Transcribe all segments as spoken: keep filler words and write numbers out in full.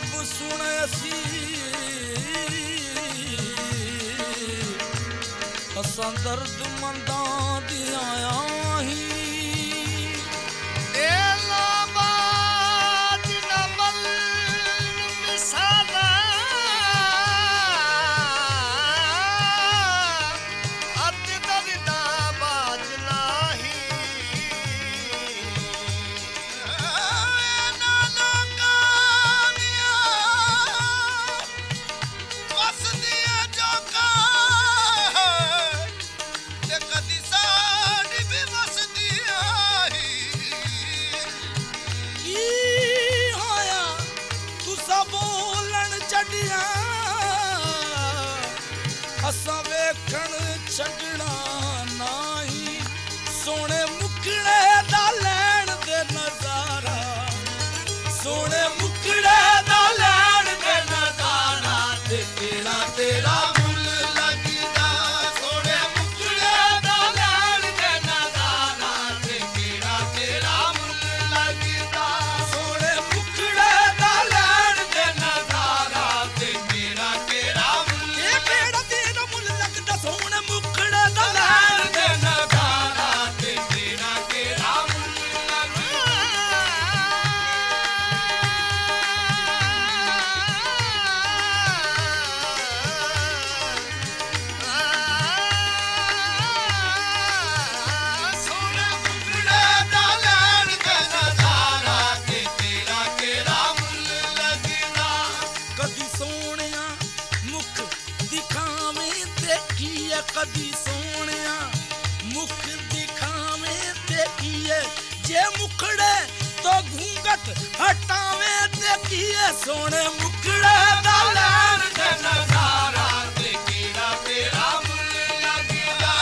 रब सुन असी असां दर्द मंदां दियां आहीं असां वेखण छडना नहीं सोने मुकड़े दा लैण दे नजारा सोने मुकड़े दा लैण दे नजारा ते केड़ा तेरा मुल लगदा सोने मुकड़े दा लैण दे नजारा ते केड़ा तेरा मुल लगदा सोने मुकड़े दा लैण दे नजारा ते केड़ा तेरा सोने मुकड़े दा लैण दे नजारा ते केड़ा केड़ा मुल सोने मुकड़े दा लैण दे नजारा ते केड़ा केड़ा मुल लगदा कदी सोहणिया मुख दिखावें ते कीए कदी सोहणिया मुख दिखावें ते कीए जे मुखड़े तो घूंघट हटावें ते कीए सोने मुखड़े दा लैण दे नजारा ते केड़ा तेरा मुल लगदा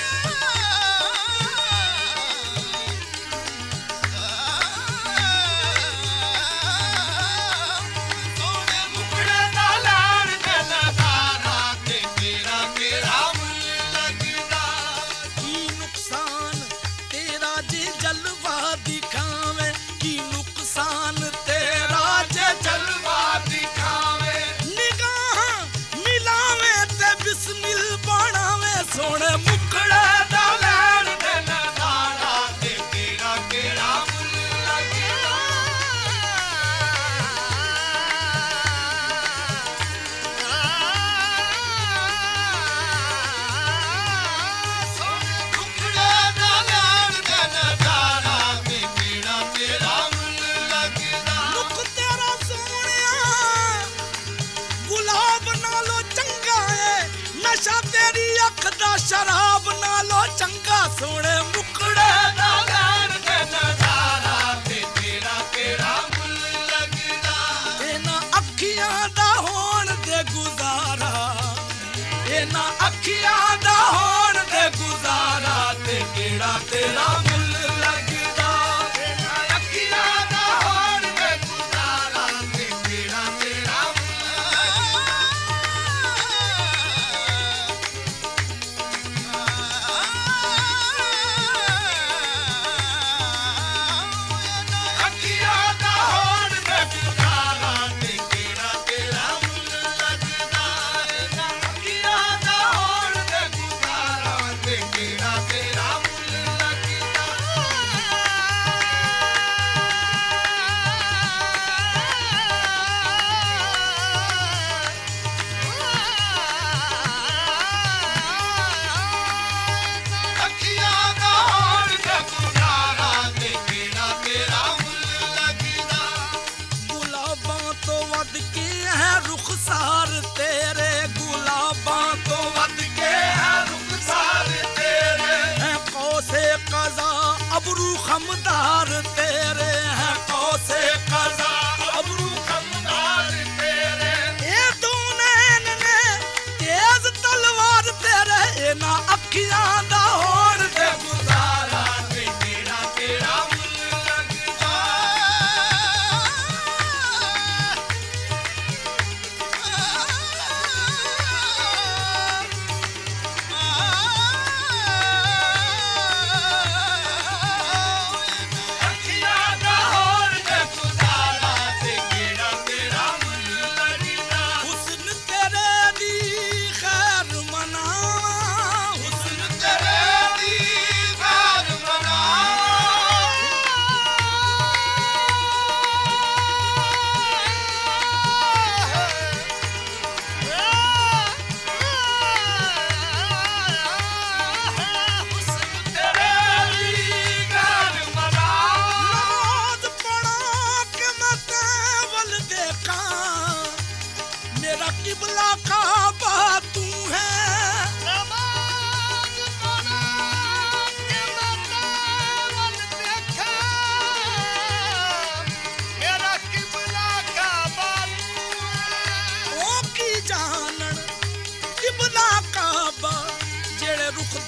सोने मुखड़े दा लैण दे नजारा ते केड़ा तेरा जलवा दिखावे की नुकसान तेरा जे जलवा दिखावे निगाह मिलावे ते बिस्मिल बनावे सोने मुकड़े दा लैण दे नजारा ते केड़ा केड़ा मुल लगदा सोने मुकड़े दा लैण दे नजारा ते केड़ा तेरा मुल लगदा मुख तेरा सोहणिया गुलाब नालों चंगा है नशा तेरी अख दा शराब नालों चंगा सोने मुकड़े दा लैण दे नजारा ते केड़ा केड़ा मुल लगदा इना अखियां दा होण दे गुजारा इना अखियां दा होण दे गुजारा ते केड़ा तेरा मुल लगदा इना अखियां दा होण दे गुजारा ते केड़ा तेरा अखियां दा होण दे गुजारा ते केड़ा तेरा मुल लगदा इना अखियां दा होण दे गुजारा ते केड़ा तेरा मुल लगदा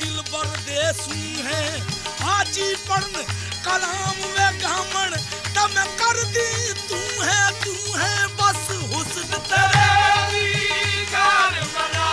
दिल बर देसू है हाजी पढ़न कलाम वे गामन तम कर दी तू है तू है बस हुस्न तेरे दीदार बना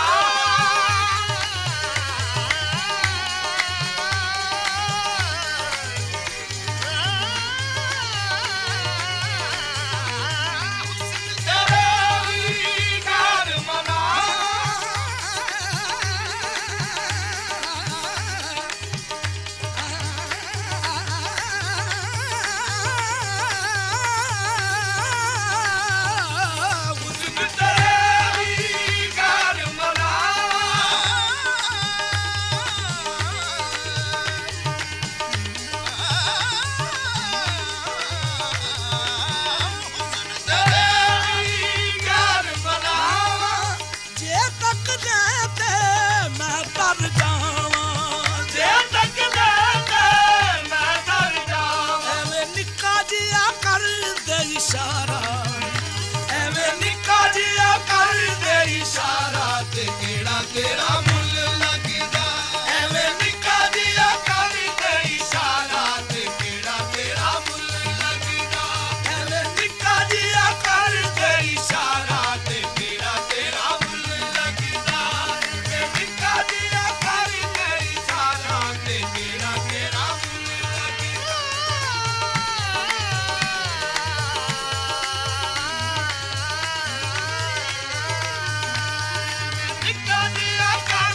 God,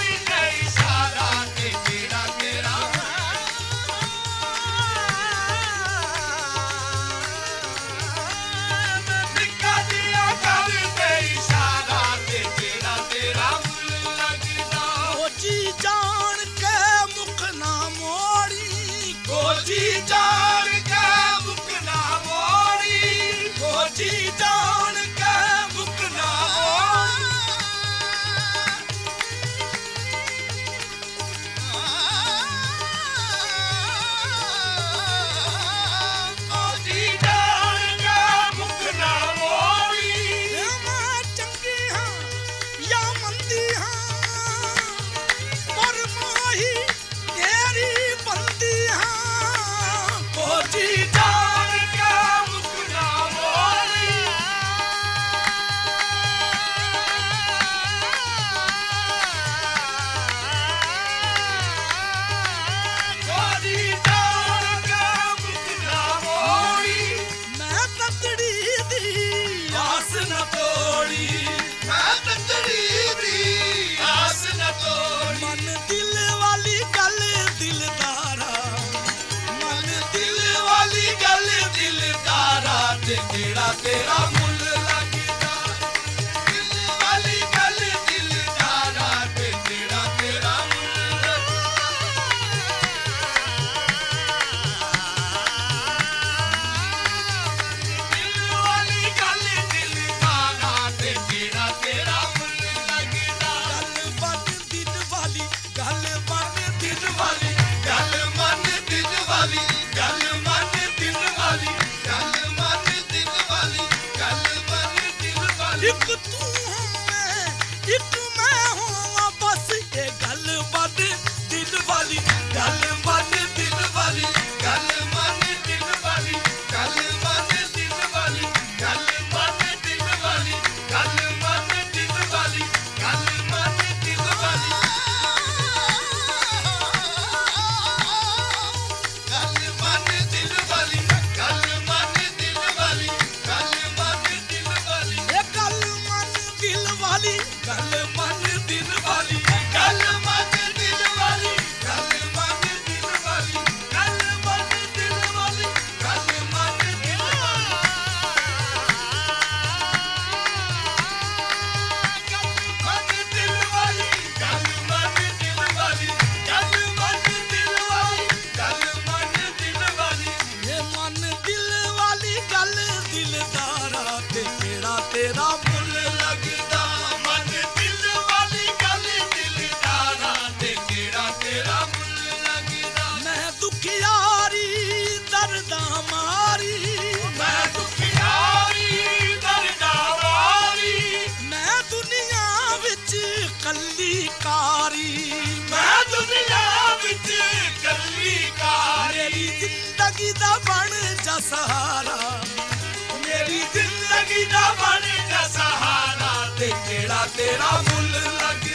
सहारा मेरी जिंदगी दा बन जा सहारा ते केड़ा तेरा मुल लग